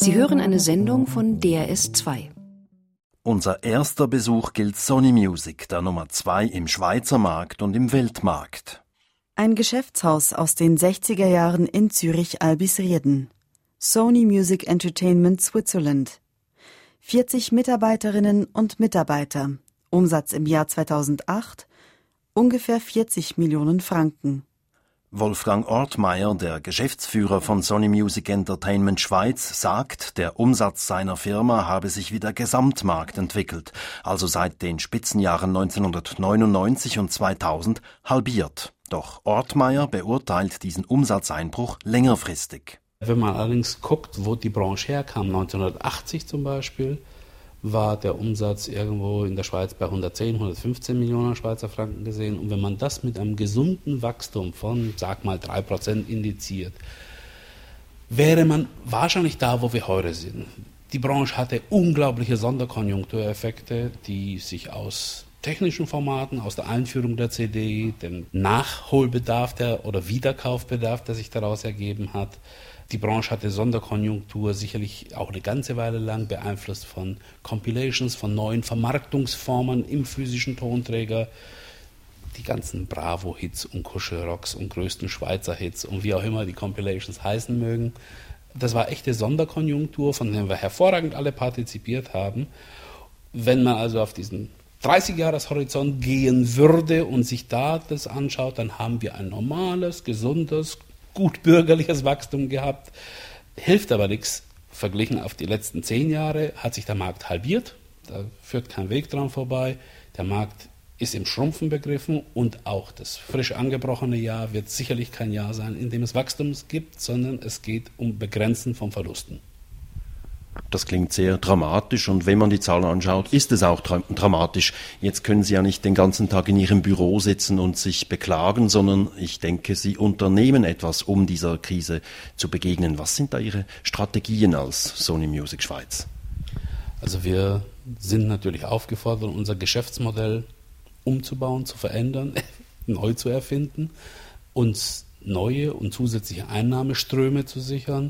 Sie hören eine Sendung von DRS2. Unser erster Besuch gilt Sony Music, der Nummer 2 im Schweizer Markt und im Weltmarkt. Ein Geschäftshaus aus den 60er Jahren in Zürich-Albisrieden. Sony Music Entertainment Switzerland. 40 Mitarbeiterinnen und Mitarbeiter. Umsatz im Jahr 2008 ungefähr 40 Millionen Franken. Wolfgang Ortmeier, der Geschäftsführer von Sony Music Entertainment Schweiz, sagt, der Umsatz seiner Firma habe sich wie der Gesamtmarkt entwickelt, also seit den Spitzenjahren 1999 und 2000 halbiert. Doch Ortmeier beurteilt diesen Umsatzeinbruch längerfristig. Wenn man allerdings guckt, wo die Branche herkam, 1980 zum Beispiel, war der Umsatz irgendwo in der Schweiz bei 110, 115 Millionen Schweizer Franken gesehen. Und wenn man das mit einem gesunden Wachstum von, sag mal, 3% indiziert, wäre man wahrscheinlich da, wo wir heute sind. Die Branche hatte unglaubliche Sonderkonjunktureffekte, die sich aus technischen Formaten, aus der Einführung der CD, dem Nachholbedarf oder Wiederkaufbedarf, der sich daraus ergeben hat. Die Branche hatte Sonderkonjunktur sicherlich auch eine ganze Weile lang beeinflusst von Compilations, von neuen Vermarktungsformen im physischen Tonträger. Die ganzen Bravo-Hits und Kuschelrocks und größten Schweizer Hits und wie auch immer die Compilations heißen mögen. Das war echte Sonderkonjunktur, von der wir hervorragend alle partizipiert haben. Wenn man also auf diesen 30-Jahres-Horizont gehen würde und sich da das anschaut, dann haben wir ein normales, gesundes, gut bürgerliches Wachstum gehabt. Hilft aber nichts. Verglichen auf die letzten 10 Jahre hat sich der Markt halbiert. Da führt kein Weg dran vorbei. Der Markt ist im Schrumpfen begriffen und auch das frisch angebrochene Jahr wird sicherlich kein Jahr sein, in dem es Wachstum gibt, sondern es geht um Begrenzen von Verlusten. Das klingt sehr dramatisch und wenn man die Zahlen anschaut, ist es auch dramatisch. Jetzt können Sie ja nicht den ganzen Tag in Ihrem Büro sitzen und sich beklagen, sondern ich denke, Sie unternehmen etwas, um dieser Krise zu begegnen. Was sind da Ihre Strategien als Sony Music Schweiz? Also wir sind natürlich aufgefordert, unser Geschäftsmodell umzubauen, zu verändern, neu zu erfinden, uns neue und zusätzliche Einnahmeströme zu sichern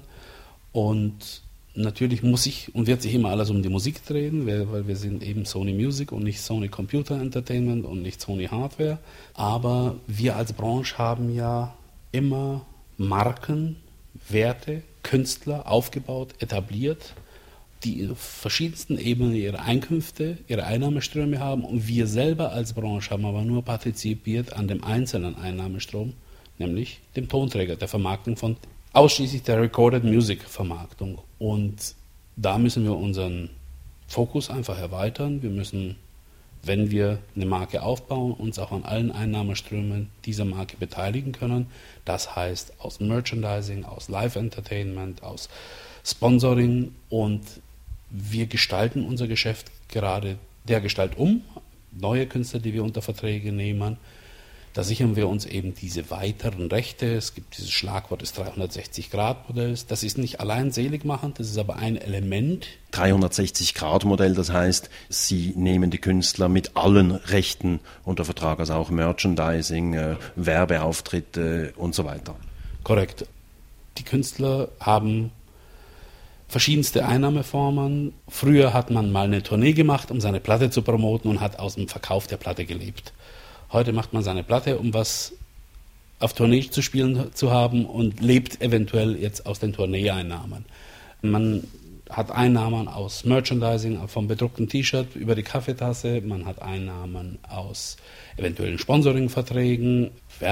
und natürlich muss sich und wird sich immer alles um die Musik drehen, weil wir sind eben Sony Music und nicht Sony Computer Entertainment und nicht Sony Hardware. Aber wir als Branche haben ja immer Marken, Werte, Künstler aufgebaut, etabliert, die in verschiedensten Ebenen ihre Einkünfte, ihre Einnahmeströme haben. Und wir selber als Branche haben aber nur partizipiert an dem einzelnen Einnahmestrom, nämlich dem Tonträger, der Vermarktung von ausschließlich der Recorded Music Vermarktung. Und da müssen wir unseren Fokus einfach erweitern. Wir müssen, wenn wir eine Marke aufbauen, uns auch an allen Einnahmeströmen dieser Marke beteiligen können. Das heißt aus Merchandising, aus Live-Entertainment, aus Sponsoring. Und wir gestalten unser Geschäft gerade dergestalt um. Neue Künstler, die wir unter Verträge nehmen. Da sichern wir uns eben diese weiteren Rechte. Es gibt dieses Schlagwort des 360-Grad-Modells. Das ist nicht allein seligmachend, das ist aber ein Element. 360-Grad-Modell, das heißt, Sie nehmen die Künstler mit allen Rechten unter Vertrag, also auch Merchandising, Werbeauftritte und so weiter. Korrekt. Die Künstler haben verschiedenste Einnahmeformen. Früher hat man mal eine Tournee gemacht, um seine Platte zu promoten und hat aus dem Verkauf der Platte gelebt. Heute macht man seine Platte, um was auf Tournee zu spielen zu haben und lebt eventuell jetzt aus den Tourneeeinnahmen. Man hat Einnahmen aus Merchandising, vom bedruckten T-Shirt über die Kaffeetasse. Man hat Einnahmen aus eventuellen Sponsoringverträgen,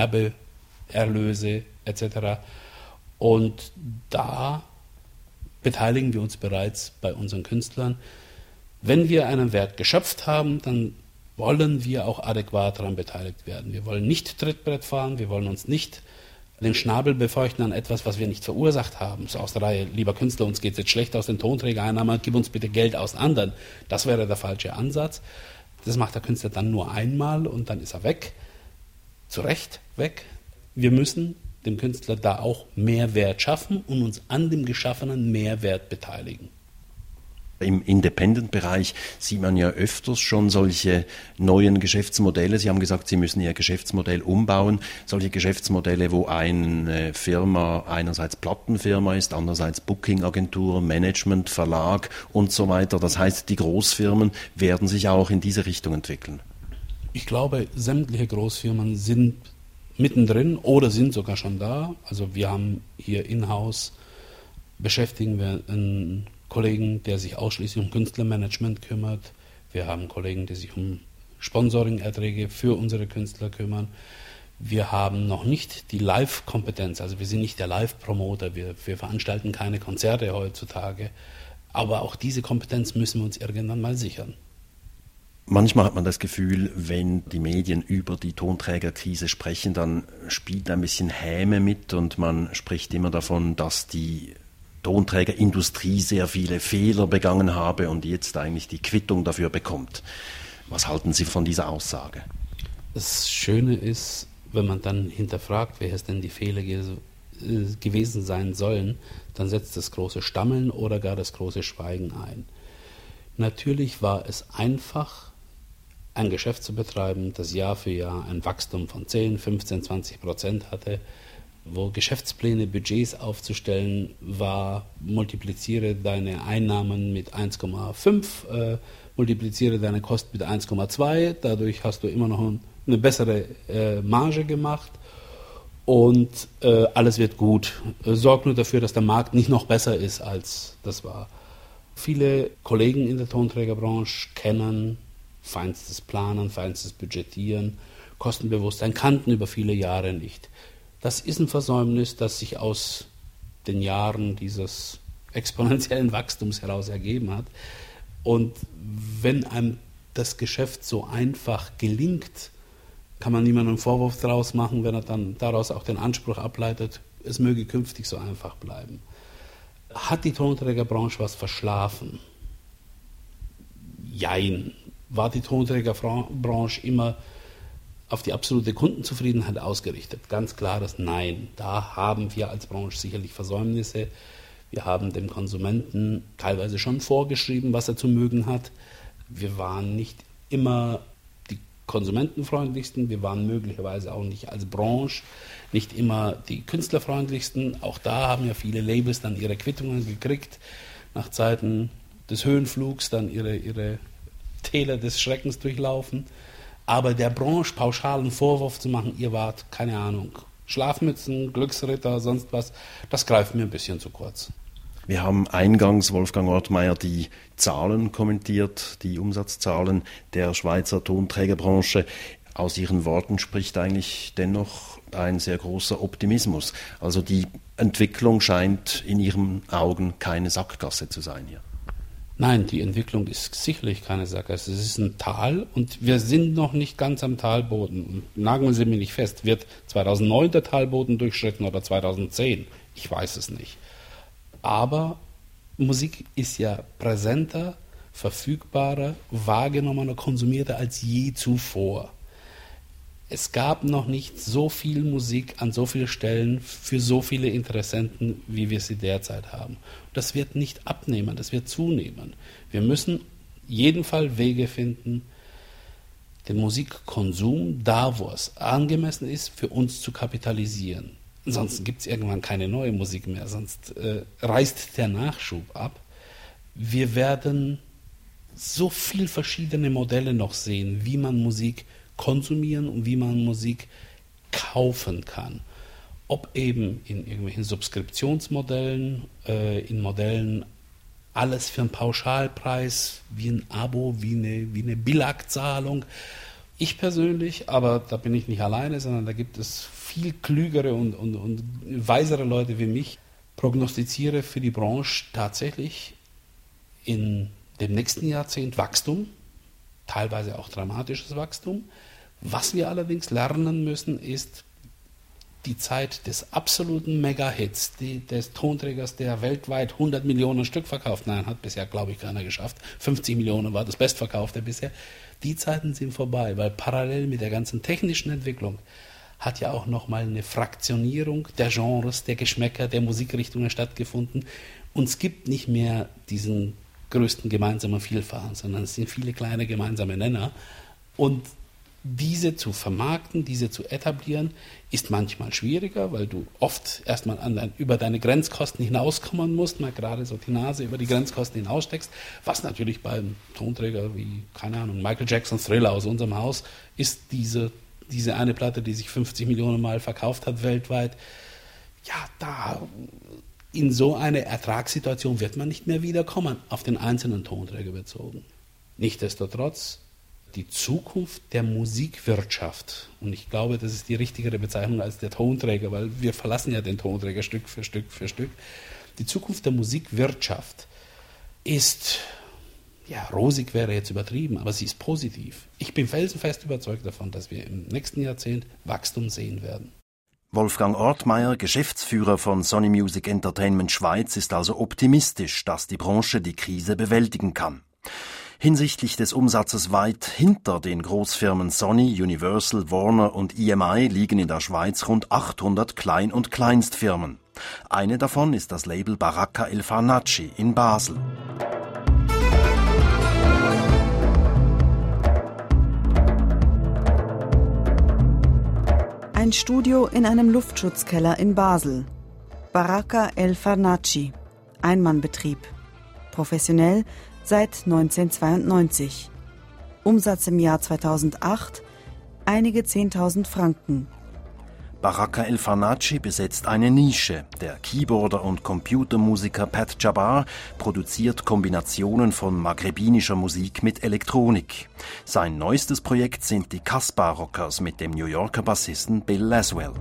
Werbeerlöse etc. Und da beteiligen wir uns bereits bei unseren Künstlern. Wenn wir einen Wert geschöpft haben, dann wollen wir auch adäquat daran beteiligt werden. Wir wollen nicht Trittbrett fahren, wir wollen uns nicht den Schnabel befeuchten an etwas, was wir nicht verursacht haben. So aus der Reihe, lieber Künstler, uns geht es jetzt schlecht aus den Tonträgereinnahmen, gib uns bitte Geld aus anderen. Das wäre der falsche Ansatz. Das macht der Künstler dann nur einmal und dann ist er weg. Zu Recht weg. Wir müssen dem Künstler da auch Mehrwert schaffen und uns an dem geschaffenen Mehrwert beteiligen. Im Independent-Bereich sieht man ja öfters schon solche neuen Geschäftsmodelle. Sie haben gesagt, Sie müssen Ihr Geschäftsmodell umbauen. Solche Geschäftsmodelle, wo eine Firma einerseits Plattenfirma ist, andererseits Bookingagentur, Management, Verlag und so weiter. Das heißt, die Großfirmen werden sich auch in diese Richtung entwickeln. Ich glaube, sämtliche Großfirmen sind mittendrin oder sind sogar schon da. Also wir haben hier in-house, beschäftigen wir einen Kollegen, der sich ausschließlich um Künstlermanagement kümmert. Wir haben Kollegen, die sich um Sponsoring-Erträge für unsere Künstler kümmern. Wir haben noch nicht die Live-Kompetenz, also wir sind nicht der Live-Promoter, wir veranstalten keine Konzerte heutzutage. Aber auch diese Kompetenz müssen wir uns irgendwann mal sichern. Manchmal hat man das Gefühl, wenn die Medien über die Tonträgerkrise sprechen, dann spielt ein bisschen Häme mit und man spricht immer davon, dass die Tonträgerindustrie sehr viele Fehler begangen habe und jetzt eigentlich die Quittung dafür bekommt. Was halten Sie von dieser Aussage? Das Schöne ist, wenn man dann hinterfragt, wer es denn die Fehler gewesen sein sollen, dann setzt das große Stammeln oder gar das große Schweigen ein. Natürlich war es einfach, ein Geschäft zu betreiben, das Jahr für Jahr ein Wachstum von 10, 15, 20% hatte, wo Geschäftspläne, Budgets aufzustellen war, multipliziere deine Einnahmen mit 1,5, multipliziere deine Kosten mit 1,2, dadurch hast du immer noch eine bessere Marge gemacht und alles wird gut. Sorg nur dafür, dass der Markt nicht noch besser ist, als das war. Viele Kollegen in der Tonträgerbranche kennen feinstes Planen, feinstes Budgetieren, Kostenbewusstsein, kannten über viele Jahre nicht. Das ist ein Versäumnis, das sich aus den Jahren dieses exponentiellen Wachstums heraus ergeben hat. Und wenn einem das Geschäft so einfach gelingt, kann man niemandem einen Vorwurf daraus machen, wenn er dann daraus auch den Anspruch ableitet, es möge künftig so einfach bleiben. Hat die Tonträgerbranche was verschlafen? Jein. War die Tonträgerbranche immer auf die absolute Kundenzufriedenheit ausgerichtet? Ganz klares Nein. Da haben wir als Branche sicherlich Versäumnisse. Wir haben dem Konsumenten teilweise schon vorgeschrieben, was er zu mögen hat. Wir waren nicht immer die konsumentenfreundlichsten. Wir waren möglicherweise auch nicht als Branche nicht immer die künstlerfreundlichsten. Auch da haben ja viele Labels dann ihre Quittungen gekriegt, nach Zeiten des Höhenflugs dann ihre Täler des Schreckens durchlaufen. Aber der Branche pauschal einen Vorwurf zu machen, ihr wart, keine Ahnung, Schlafmützen, Glücksritter, sonst was, das greift mir ein bisschen zu kurz. Wir haben eingangs, Wolfgang Ortmayer, die Zahlen kommentiert, die Umsatzzahlen der Schweizer Tonträgerbranche. Aus Ihren Worten spricht eigentlich dennoch ein sehr großer Optimismus. Also die Entwicklung scheint in Ihren Augen keine Sackgasse zu sein hier. Nein, die Entwicklung ist sicherlich keine Sackgasse. Es ist ein Tal und wir sind noch nicht ganz am Talboden. Und nageln Sie mich nicht fest, wird 2009 der Talboden durchschritten oder 2010? Ich weiß es nicht. Aber Musik ist ja präsenter, verfügbarer, wahrgenommener, konsumierter als je zuvor. Es gab noch nicht so viel Musik an so vielen Stellen für so viele Interessenten, wie wir sie derzeit haben. Das wird nicht abnehmen, das wird zunehmen. Wir müssen jedenfalls Wege finden, den Musikkonsum, da wo es angemessen ist, für uns zu kapitalisieren. Ansonsten gibt es irgendwann keine neue Musik mehr, sonst reißt der Nachschub ab. Wir werden so viele verschiedene Modelle noch sehen, wie man Musik konsumieren und wie man Musik kaufen kann. Ob eben in irgendwelchen Subskriptionsmodellen, in Modellen alles für einen Pauschalpreis, wie ein Abo, wie eine Billag-Zahlung. Ich persönlich, aber da bin ich nicht alleine, sondern da gibt es viel klügere und weisere Leute wie mich, prognostiziere für die Branche tatsächlich in dem nächsten Jahrzehnt Wachstum, teilweise auch dramatisches Wachstum. Was wir allerdings lernen müssen, ist die Zeit des absoluten Mega-Hits, des Tonträgers, der weltweit 100 Millionen Stück verkauft. Nein, hat bisher, glaube ich, keiner geschafft. 50 Millionen war das Bestverkaufte bisher. Die Zeiten sind vorbei, weil parallel mit der ganzen technischen Entwicklung hat ja auch nochmal eine Fraktionierung der Genres, der Geschmäcker, der Musikrichtungen stattgefunden. Und es gibt nicht mehr diesen größten gemeinsamen Vielfachen, sondern es sind viele kleine gemeinsame Nenner. Und diese zu vermarkten, diese zu etablieren, ist manchmal schwieriger, weil du oft erstmal über deine Grenzkosten hinauskommen musst, mal gerade so die Nase über die Grenzkosten hinaussteckst, was natürlich beim Tonträger wie, keine Ahnung, Michael Jacksons Thriller aus unserem Haus ist diese eine Platte, die sich 50 Millionen Mal verkauft hat weltweit. Ja, da in so eine Ertragssituation wird man nicht mehr wiederkommen, auf den einzelnen Tonträger bezogen. Nichtsdestotrotz, die Zukunft der Musikwirtschaft, und ich glaube, das ist die richtigere Bezeichnung als der Tonträger, weil wir verlassen ja den Tonträger Stück für Stück für Stück. Die Zukunft der Musikwirtschaft ist, ja, rosig wäre jetzt übertrieben, aber sie ist positiv. Ich bin felsenfest überzeugt davon, dass wir im nächsten Jahrzehnt Wachstum sehen werden. Wolfgang Ortmeier, Geschäftsführer von Sony Music Entertainment Schweiz, ist also optimistisch, dass die Branche die Krise bewältigen kann. Hinsichtlich des Umsatzes weit hinter den Großfirmen Sony, Universal, Warner und EMI liegen in der Schweiz rund 800 Klein- und Kleinstfirmen. Eine davon ist das Label Baraka El Farnaci in Basel. Ein Studio in einem Luftschutzkeller in Basel. Baraka El Farnaci, Einmannbetrieb. Professionell seit 1992. Umsatz im Jahr 2008, einige 10.000 Franken. Baraka El Farnaci besetzt eine Nische. Der Keyboarder und Computermusiker Pat Jabbar produziert Kombinationen von maghrebinischer Musik mit Elektronik. Sein neuestes Projekt sind die Casbah Rockers mit dem New Yorker Bassisten Bill Laswell.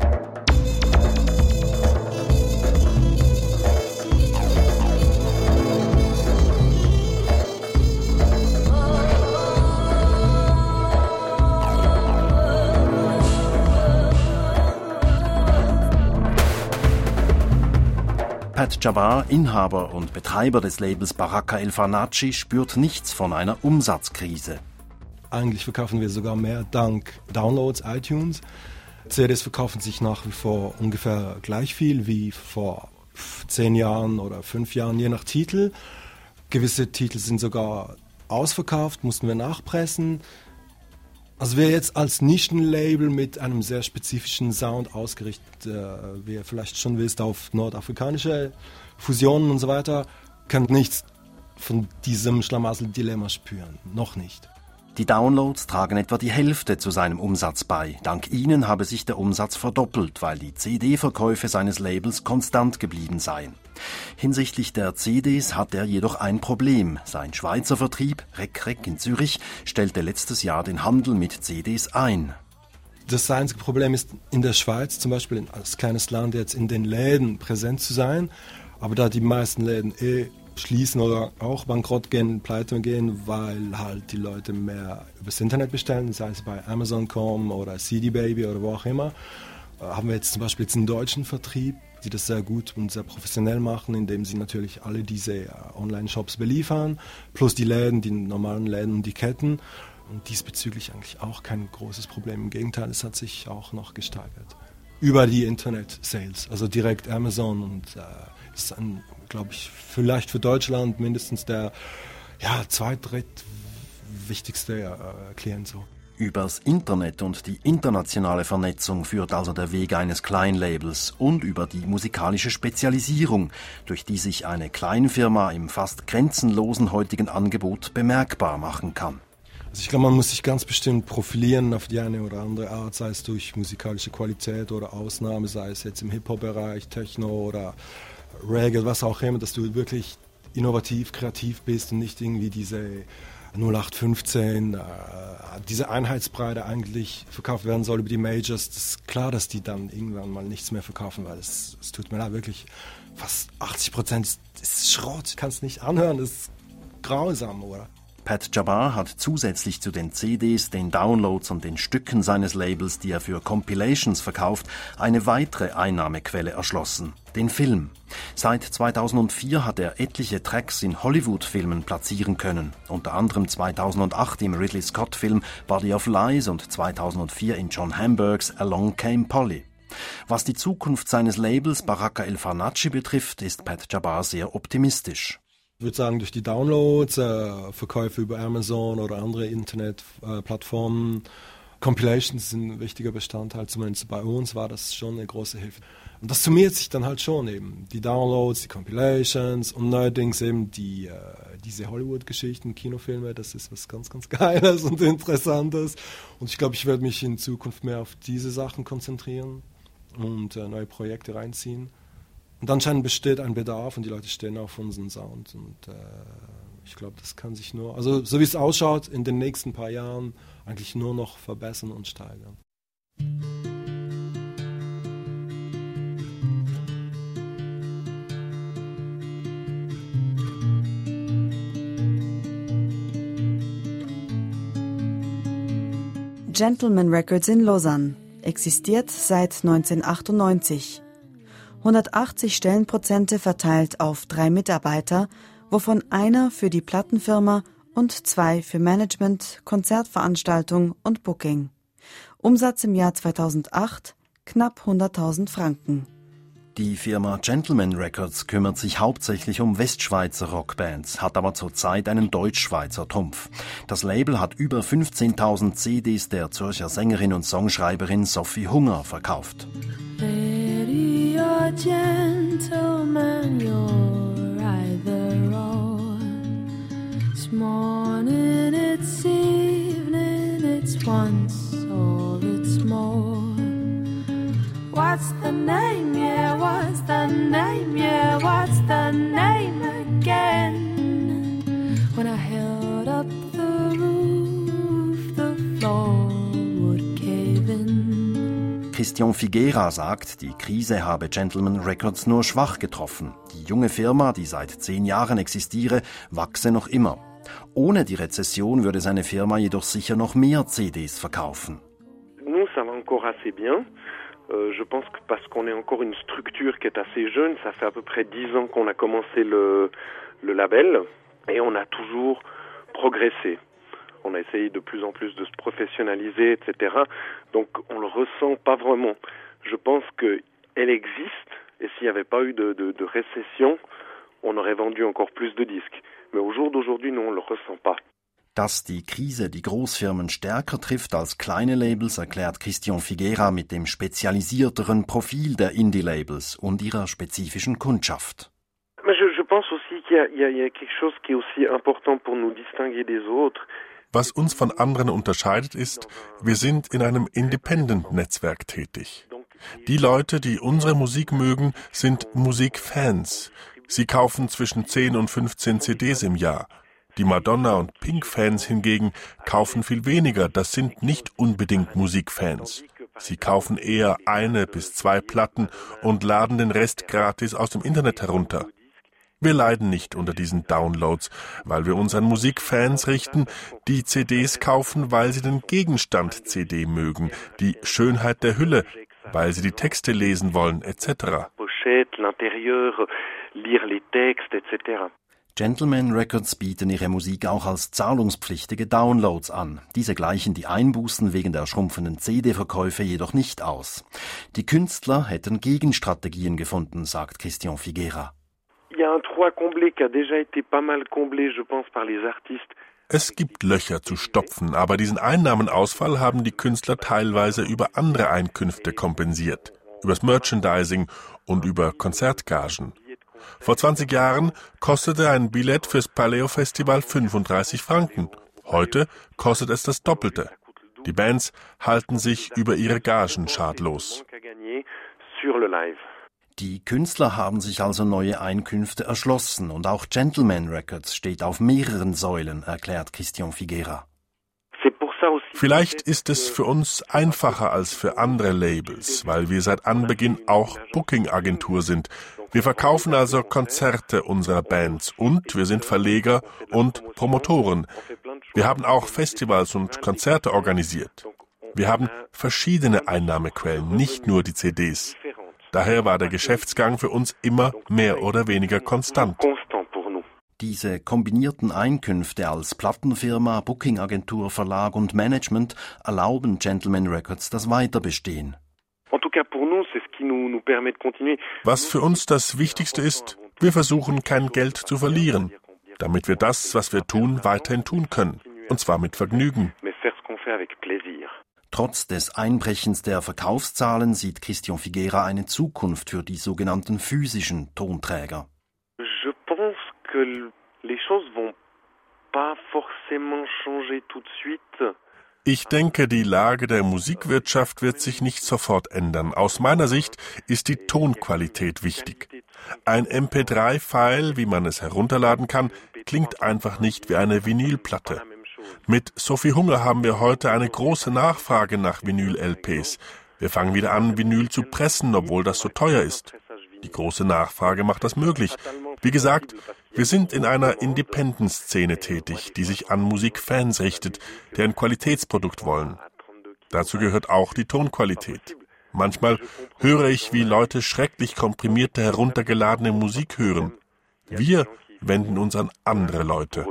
Pat Jabbar, Inhaber und Betreiber des Labels Baraka El Farnaci, spürt nichts von einer Umsatzkrise. Eigentlich verkaufen wir sogar mehr dank Downloads, iTunes. CDs verkaufen sich nach wie vor ungefähr gleich viel wie vor 10 Jahren oder 5 Jahren, je nach Titel. Gewisse Titel sind sogar ausverkauft, mussten wir nachpressen. Also wir jetzt als Nischenlabel mit einem sehr spezifischen Sound ausgerichtet, wie ihr vielleicht schon wisst, auf nordafrikanische Fusionen und so weiter, könnt nichts von diesem Schlamassel-Dilemma spüren. Noch nicht. Die Downloads tragen etwa die Hälfte zu seinem Umsatz bei. Dank ihnen habe sich der Umsatz verdoppelt, weil die CD-Verkäufe seines Labels konstant geblieben seien. Hinsichtlich der CDs hat er jedoch ein Problem. Sein Schweizer Vertrieb, Rec in Zürich, stellte letztes Jahr den Handel mit CDs ein. Das einzige Problem ist, in der Schweiz zum Beispiel als kleines Land jetzt in den Läden präsent zu sein, aber da die meisten Läden schließen oder auch bankrott gehen, pleite gehen, weil halt die Leute mehr übers Internet bestellen, sei es bei Amazon.com oder CD Baby oder wo auch immer, haben wir jetzt zum Beispiel einen deutschen Vertrieb, die das sehr gut und sehr professionell machen, indem sie natürlich alle diese Online-Shops beliefern, plus die Läden, die normalen Läden und die Ketten. Und diesbezüglich eigentlich auch kein großes Problem. Im Gegenteil, es hat sich auch noch gesteigert. Über die Internet-Sales, also direkt Amazon. Und ist glaube ich, vielleicht für Deutschland mindestens der wichtigste Klient so. Übers Internet und die internationale Vernetzung führt also der Weg eines Kleinlabels und über die musikalische Spezialisierung, durch die sich eine Kleinfirma im fast grenzenlosen heutigen Angebot bemerkbar machen kann. Also ich glaube, man muss sich ganz bestimmt profilieren auf die eine oder andere Art, sei es durch musikalische Qualität oder Ausnahme, sei es jetzt im Hip-Hop-Bereich, Techno oder Reggae, was auch immer, dass du wirklich innovativ, kreativ bist und nicht irgendwie diese 0815, diese Einheitsbreite eigentlich verkauft werden soll über die Majors. Das ist klar, dass die dann irgendwann mal nichts mehr verkaufen, weil es tut mir leid, wirklich fast 80% ist Schrott. Kannst nicht anhören, das ist grausam, oder? Pat Jabbar hat zusätzlich zu den CDs, den Downloads und den Stücken seines Labels, die er für Compilations verkauft, eine weitere Einnahmequelle erschlossen, den Film. Seit 2004 hat er etliche Tracks in Hollywood-Filmen platzieren können, unter anderem 2008 im Ridley-Scott-Film Body of Lies und 2004 in John Hamburgs Along Came Polly. Was die Zukunft seines Labels Baraka El Farnaci betrifft, ist Pat Jabbar sehr optimistisch. Ich würde sagen, durch die Downloads, Verkäufe über Amazon oder andere Internetplattformen, Compilations sind ein wichtiger Bestandteil, zumindest bei uns war das schon eine große Hilfe. Und das summiert sich dann halt schon eben. Die Downloads, die Compilations und neuerdings eben diese Hollywood-Geschichten, Kinofilme, das ist was ganz, ganz Geiles und Interessantes. Und ich glaube, ich werde mich in Zukunft mehr auf diese Sachen konzentrieren und neue Projekte reinziehen. Und anscheinend besteht ein Bedarf und die Leute stehen auf unseren Sound. Und ich glaube, das kann sich nur, also so wie es ausschaut, in den nächsten paar Jahren eigentlich nur noch verbessern und steigern. Gentleman Records in Lausanne existiert seit 1998. 180 Stellenprozente verteilt auf 3 Mitarbeiter, wovon einer für die Plattenfirma und 2 für Management, Konzertveranstaltung und Booking. Umsatz im Jahr 2008 knapp 100.000 Franken. Die Firma Gentleman Records kümmert sich hauptsächlich um Westschweizer Rockbands, hat aber zurzeit einen Deutschschweizer Trumpf. Das Label hat über 15.000 CDs der Zürcher Sängerin und Songschreiberin Sophie Hunger verkauft. Lady, you're gentleman, you're either or. It's morning, it's evening, it's once or it's more. What's the name, yeah, what's the name, yeah, what's the name again? When I held up the roof, the floor would cave in. Christian Figuera sagt, die Krise habe Gentleman Records nur schwach getroffen. Die junge Firma, die seit 10 Jahren existiere, wachse noch immer. Ohne die Rezession würde seine Firma jedoch sicher noch mehr CDs verkaufen. Nous, ça va encore assez bien. Je pense que parce qu'on est encore une structure qui est assez jeune, ça fait à peu près 10 ans qu'on a commencé le label et on a toujours progressé. On a essayé de plus en plus de se professionnaliser, etc. Donc on le ressent pas vraiment. Je pense qu'elle existe et s'il n'y avait pas eu de récession, on aurait vendu encore plus de disques. Mais au jour d'aujourd'hui, non, on le ressent pas. Dass die Krise die Großfirmen stärker trifft als kleine Labels, erklärt Christian Figuera mit dem spezialisierteren Profil der Indie-Labels und ihrer spezifischen Kundschaft. Je pense aussi qu'il y a quelque chose qui est aussi important pour nous distinguer des autres. Was uns von anderen unterscheidet ist, wir sind in einem Independent-Netzwerk tätig. Die Leute, die unsere Musik mögen, sind Musikfans. Sie kaufen zwischen 10 und 15 CDs im Jahr. Die Madonna- und Pink-Fans hingegen kaufen viel weniger, das sind nicht unbedingt Musikfans. Sie kaufen eher 1 bis 2 Platten und laden den Rest gratis aus dem Internet herunter. Wir leiden nicht unter diesen Downloads, weil wir uns an Musikfans richten, die CDs kaufen, weil sie den Gegenstand CD mögen, die Schönheit der Hülle, weil sie die Texte lesen wollen, etc. Pochette, l'intérieur, lire les textes, etc. Gentleman Records bieten ihre Musik auch als zahlungspflichtige Downloads an. Diese gleichen die Einbußen wegen der schrumpfenden CD-Verkäufe jedoch nicht aus. Die Künstler hätten Gegenstrategien gefunden, sagt Christian Figuera. Es gibt Löcher zu stopfen, aber diesen Einnahmenausfall haben die Künstler teilweise über andere Einkünfte kompensiert. Übers Merchandising und über Konzertgagen. Vor 20 Jahren kostete ein Billett fürs Paleo-Festival 35 Franken. Heute kostet es das Doppelte. Die Bands halten sich über ihre Gagen schadlos. Die Künstler haben sich also neue Einkünfte erschlossen und auch Gentleman Records steht auf mehreren Säulen, erklärt Christian Figuera. Vielleicht ist es für uns einfacher als für andere Labels, weil wir seit Anbeginn auch Booking-Agentur sind. Wir verkaufen also Konzerte unserer Bands und wir sind Verleger und Promotoren. Wir haben auch Festivals und Konzerte organisiert. Wir haben verschiedene Einnahmequellen, nicht nur die CDs. Daher war der Geschäftsgang für uns immer mehr oder weniger konstant. Diese kombinierten Einkünfte als Plattenfirma, Bookingagentur, Verlag und Management erlauben Gentleman Records das Weiterbestehen. Was für uns das Wichtigste ist, wir versuchen kein Geld zu verlieren. damit wir das, was wir tun, weiterhin tun können. Und zwar mit Vergnügen. Trotz des Einbrechens der Verkaufszahlen sieht Christian Figuera eine Zukunft für die sogenannten physischen Tonträger. Je pense que les choses vont pas forcément changer tout de suite. Ich denke, die Lage der Musikwirtschaft wird sich nicht sofort ändern. Aus meiner Sicht ist die Tonqualität wichtig. Ein MP3-File, wie man es herunterladen kann, klingt einfach nicht wie eine Vinylplatte. Mit Sophie Hunger haben wir heute eine große Nachfrage nach Vinyl-LPs. Wir fangen wieder an, Vinyl zu pressen, obwohl das so teuer ist. Die große Nachfrage macht das möglich. Wie gesagt, wir sind in einer Independent-Szene tätig, die sich an Musikfans richtet, die ein Qualitätsprodukt wollen. Dazu gehört auch die Tonqualität. Manchmal höre ich, wie Leute schrecklich komprimierte, heruntergeladene Musik hören. Wir wenden uns an andere Leute.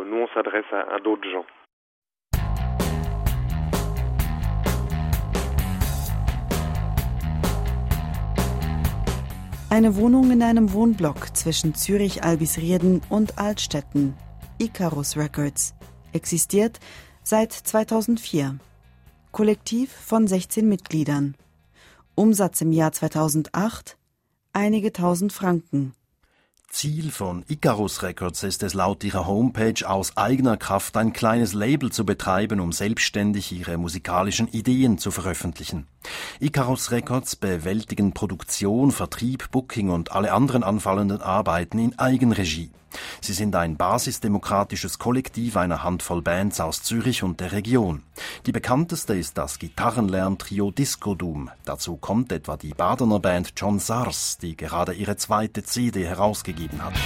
Eine Wohnung in einem Wohnblock zwischen Zürich-Albisrieden und Altstetten, Icarus Records, existiert seit 2004. Kollektiv von 16 Mitgliedern. Umsatz im Jahr 2008 einige tausend Franken. Ziel von Icarus Records ist es laut ihrer Homepage aus eigener Kraft ein kleines Label zu betreiben, um selbstständig ihre musikalischen Ideen zu veröffentlichen. Icarus Records bewältigen Produktion, Vertrieb, Booking und alle anderen anfallenden Arbeiten in Eigenregie. Sie sind ein basisdemokratisches Kollektiv einer Handvoll Bands aus Zürich und der Region. Die bekannteste ist das Gitarrenlärm-Trio Disco Doom. Dazu kommt etwa die Badener Band John Sars, die gerade ihre zweite CD herausgegeben hat.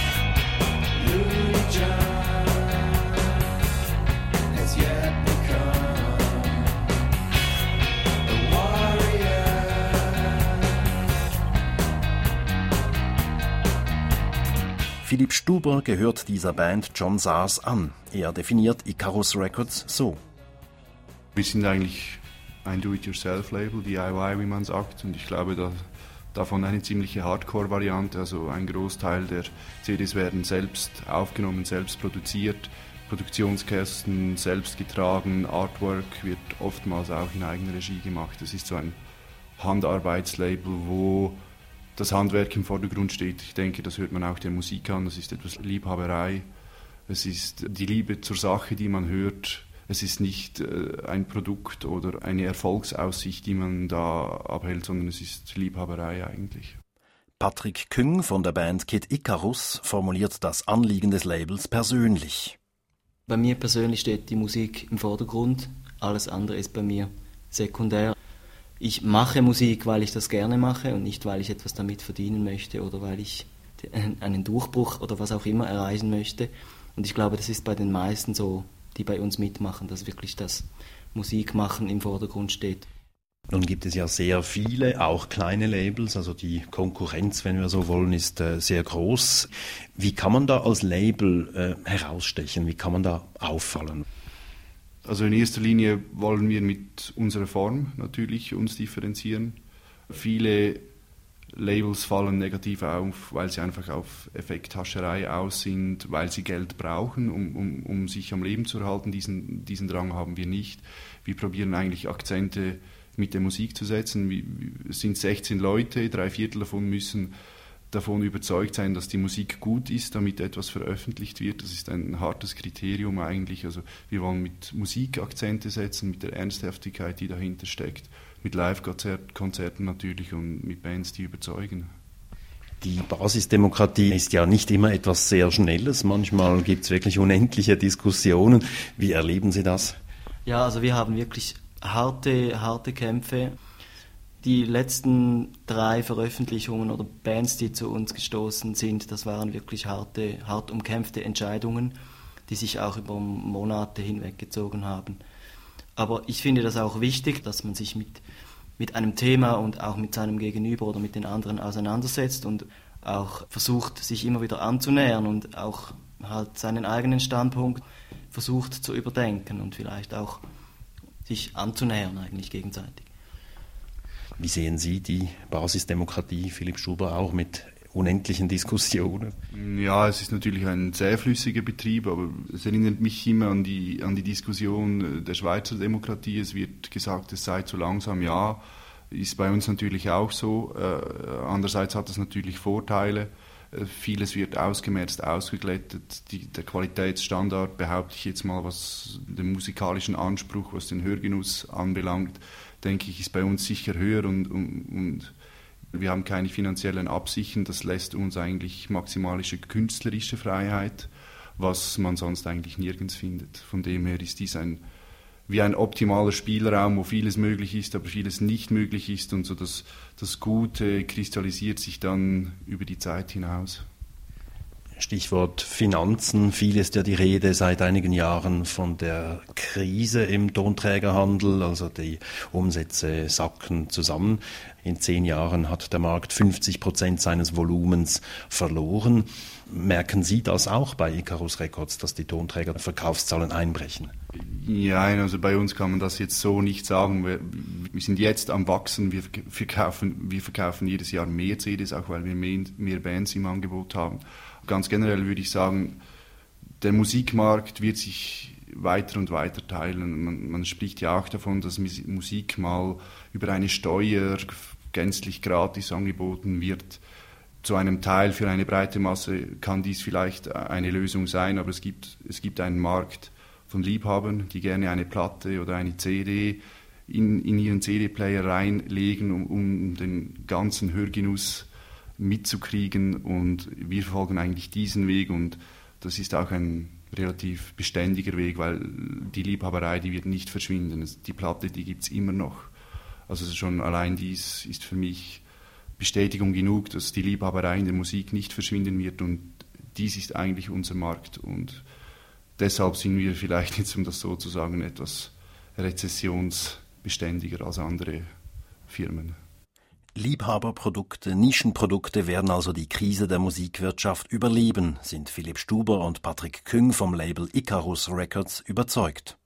Philipp Stuber gehört dieser Band John Sars an. Er definiert Icarus Records so. Wir sind eigentlich ein Do-it-yourself-Label, DIY, wie man sagt. Und ich glaube, davon eine ziemliche Hardcore-Variante. Also ein Großteil der CDs werden selbst aufgenommen, selbst produziert. Produktionskästen selbst getragen. Artwork wird oftmals auch in eigener Regie gemacht. Das ist so ein Handarbeitslabel, wo das Handwerk im Vordergrund steht. Ich denke, das hört man auch der Musik an. Das ist etwas Liebhaberei. Es ist die Liebe zur Sache, die man hört. Es ist nicht ein Produkt oder eine Erfolgsaussicht, die man da abhält, sondern es ist Liebhaberei eigentlich. Patrick Küng von der Band Kid Icarus formuliert das Anliegen des Labels persönlich. Bei mir persönlich steht die Musik im Vordergrund. Alles andere ist bei mir sekundär. Ich mache Musik, weil ich das gerne mache und nicht, weil ich etwas damit verdienen möchte oder weil ich einen Durchbruch oder was auch immer erreichen möchte. Und ich glaube, das ist bei den meisten so, die bei uns mitmachen, dass wirklich das Musikmachen im Vordergrund steht. Nun gibt es ja sehr viele, auch kleine Labels, also die Konkurrenz, wenn wir so wollen, ist sehr groß. Wie kann man da als Label herausstechen? Wie kann man da auffallen? Also in erster Linie wollen wir mit unserer Form natürlich uns differenzieren. Viele Labels fallen negativ auf, weil sie einfach auf Effekthascherei aus sind, weil sie Geld brauchen, um sich am Leben zu erhalten. Diesen Drang haben wir nicht. Wir probieren eigentlich Akzente mit der Musik zu setzen. Es sind 16 Leute, 3/4 davon müssen davon überzeugt sein, dass die Musik gut ist, damit etwas veröffentlicht wird. Das ist ein hartes Kriterium eigentlich. Also wir wollen mit Musik Akzente setzen, mit der Ernsthaftigkeit, die dahinter steckt, mit Live-Konzerten natürlich und mit Bands, die überzeugen. Die Basisdemokratie ist ja nicht immer etwas sehr Schnelles. Manchmal gibt es wirklich unendliche Diskussionen. Wie erleben Sie das? Ja, also wir haben wirklich harte Kämpfe. Die letzten 3 Veröffentlichungen oder Bands, die zu uns gestoßen sind, das waren wirklich hart umkämpfte Entscheidungen, die sich auch über Monate hinweggezogen haben. Aber ich finde das auch wichtig, dass man sich mit einem Thema und auch mit seinem Gegenüber oder mit den anderen auseinandersetzt und auch versucht, sich immer wieder anzunähern und auch halt seinen eigenen Standpunkt versucht zu überdenken und vielleicht auch sich anzunähern eigentlich gegenseitig. Wie sehen Sie die Basisdemokratie, Philipp Stuber, auch mit unendlichen Diskussionen. Ja, es ist natürlich ein sehr flüssiger Betrieb, aber es erinnert mich immer an die Diskussion der Schweizer Demokratie. Es wird gesagt, es sei zu langsam. Ja, ist bei uns natürlich auch so. Andererseits hat es natürlich Vorteile. Vieles wird ausgemerzt, ausgeglättet. Der Qualitätsstandard, behaupte ich jetzt mal, was den musikalischen Anspruch, was den Hörgenuss anbelangt, denke ich, ist bei uns sicher höher und wir haben keine finanziellen Absichten. Das lässt uns eigentlich maximalische künstlerische Freiheit, was man sonst eigentlich nirgends findet. Von dem her ist dies wie ein optimaler Spielraum, wo vieles möglich ist, aber vieles nicht möglich ist und so das Gute kristallisiert sich dann über die Zeit hinaus. Stichwort Finanzen. Viel ist ja die Rede seit einigen Jahren von der Krise im Tonträgerhandel, also die Umsätze sacken zusammen. In 10 Jahren hat der Markt 50% seines Volumens verloren. Merken Sie das auch bei Icarus Records, dass die Tonträgerverkaufszahlen einbrechen? Ja, also bei uns kann man das jetzt so nicht sagen. Wir sind jetzt am Wachsen, wir verkaufen jedes Jahr mehr CDs, auch weil wir mehr Bands im Angebot haben. Ganz generell würde ich sagen, der Musikmarkt wird sich weiter und weiter teilen. Man spricht ja auch davon, dass Musik mal über eine Steuer gänzlich gratis angeboten wird. Zu einem Teil für eine breite Masse kann dies vielleicht eine Lösung sein, aber es gibt einen Markt von Liebhabern, die gerne eine Platte oder eine CD in ihren CD-Player reinlegen, um den ganzen Hörgenuss mitzukriegen, und wir folgen eigentlich diesen Weg, und das ist auch ein relativ beständiger Weg, weil die Liebhaberei, die wird nicht verschwinden. Die Platte, die gibt es immer noch. Also schon allein dies ist für mich Bestätigung genug, dass die Liebhaberei in der Musik nicht verschwinden wird, und dies ist eigentlich unser Markt, und deshalb sind wir vielleicht jetzt, um das so zu sagen, etwas rezessionsbeständiger als andere Firmen. Liebhaberprodukte, Nischenprodukte werden also die Krise der Musikwirtschaft überleben, sind Philipp Stuber und Patrick Küng vom Label Icarus Records überzeugt.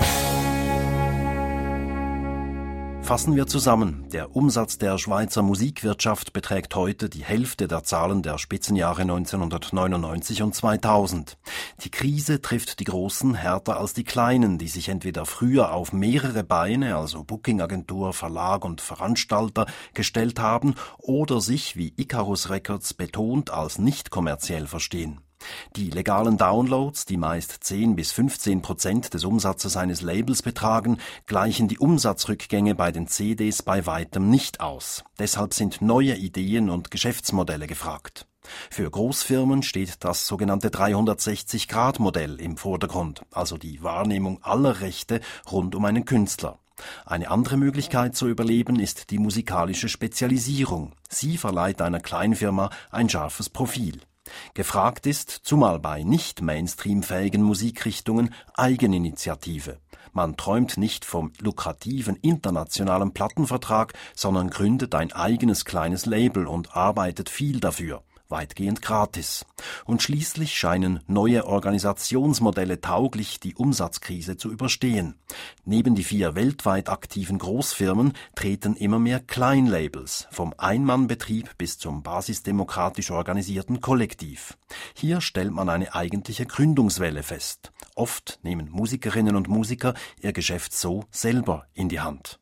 Fassen wir zusammen. Der Umsatz der Schweizer Musikwirtschaft beträgt heute die Hälfte der Zahlen der Spitzenjahre 1999 und 2000. Die Krise trifft die Großen härter als die Kleinen, die sich entweder früher auf mehrere Beine, also Bookingagentur, Verlag und Veranstalter, gestellt haben oder sich, wie Icarus Records betont, als nicht kommerziell verstehen. Die legalen Downloads, die meist 10-15% des Umsatzes eines Labels betragen, gleichen die Umsatzrückgänge bei den CDs bei weitem nicht aus. Deshalb sind neue Ideen und Geschäftsmodelle gefragt. Für Großfirmen steht das sogenannte 360-Grad-Modell im Vordergrund, also die Wahrnehmung aller Rechte rund um einen Künstler. Eine andere Möglichkeit zu überleben ist die musikalische Spezialisierung. Sie verleiht einer Kleinfirma ein scharfes Profil. Gefragt ist, zumal bei nicht mainstreamfähigen Musikrichtungen, Eigeninitiative. Man träumt nicht vom lukrativen internationalen Plattenvertrag, sondern gründet ein eigenes kleines Label und arbeitet viel dafür. Weitgehend gratis. Und schließlich scheinen neue Organisationsmodelle tauglich, die Umsatzkrise zu überstehen. Neben die 4 weltweit aktiven Großfirmen treten immer mehr Kleinlabels, vom Einmannbetrieb bis zum basisdemokratisch organisierten Kollektiv. Hier stellt man eine eigentliche Gründungswelle fest. Oft nehmen Musikerinnen und Musiker ihr Geschäft so selber in die Hand.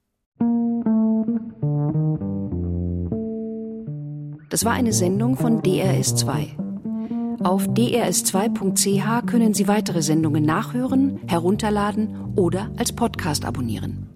Das war eine Sendung von DRS2. Auf drs2.ch können Sie weitere Sendungen nachhören, herunterladen oder als Podcast abonnieren.